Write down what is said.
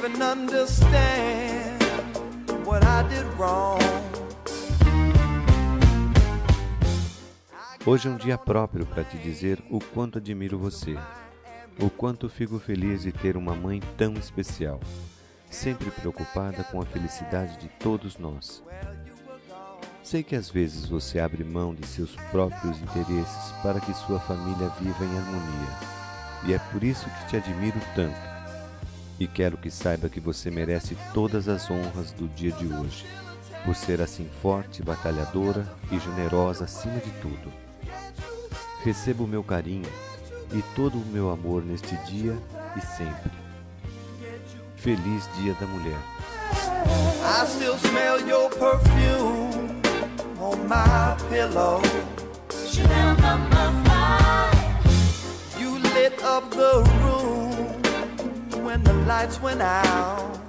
even understand what I did wrong. Hoje é um dia próprio para te dizer o quanto admiro você, o quanto fico feliz de ter uma mãe tão especial, sempre preocupada com a felicidade de todos nós. Sei que às vezes você abre mão de seus próprios interesses para que sua família viva em harmonia, e é por isso que te admiro tanto. E quero que saiba que você merece todas as honras do dia de hoje, por ser assim forte, batalhadora e generosa acima de tudo. Receba o meu carinho e todo o meu amor neste dia e sempre. Feliz Dia da Mulher. I still smell your perfume on my pillow. Chanel No. 5. You lit up the room when the lights went out.